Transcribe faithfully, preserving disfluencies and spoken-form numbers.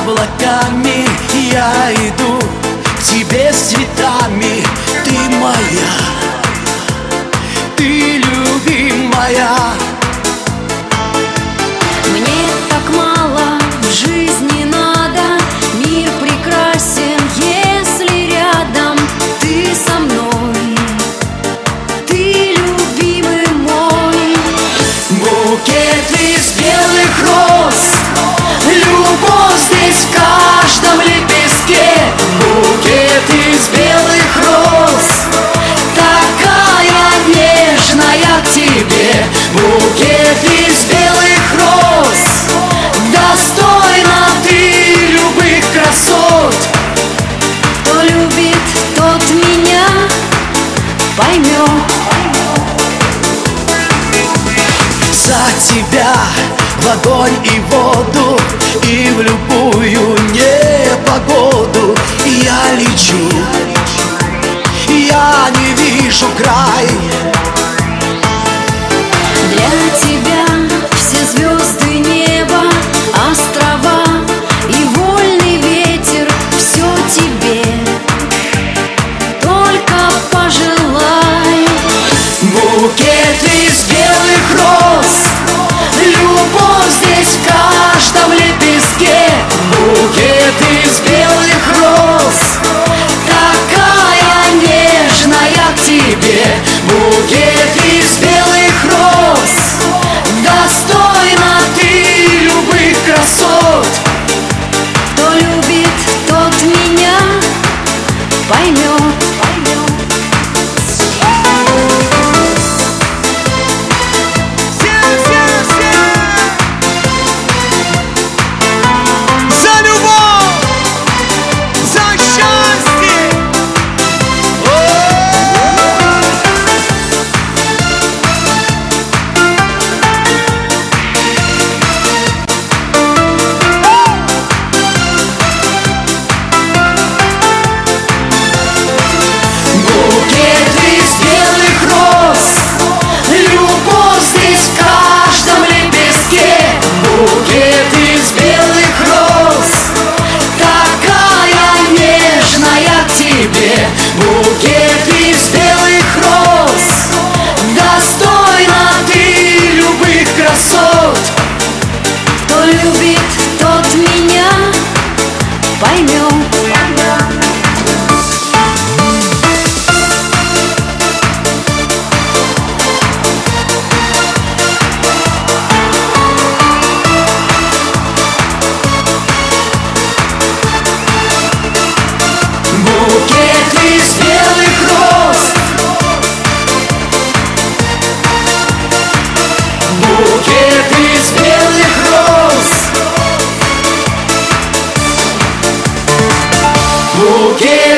облаками я иду к тебе с цветами. Ты моя, ты любимая. Мне так мало в жизни надо, мир прекрасен, если рядом ты со мной, ты любимый мой. Букет из белых роз, любовь здесь в каждом лепестке. Букет из белых роз, такая нежная к тебе. Букет из белых роз, достойна ты любых красот. Кто любит, тот меня поймет. За тебя в огонь и воду, и в любую непогоду я лечу, я не вижу край. Для тебя все звезды неба, острова и вольный ветер, все тебе, только пожелай. Букет из белых роз, любовь здесь в каждом лепестке. Букет из белых роз, такая нежная к тебе. Букет из белых роз, достойна ты любых красот. Кто любит, тот меня поймет. Букет из белых роз, достойна ты любых красот. Кто любит, тот меня поймет. Букет из белых роз, букет из белых роз, букет.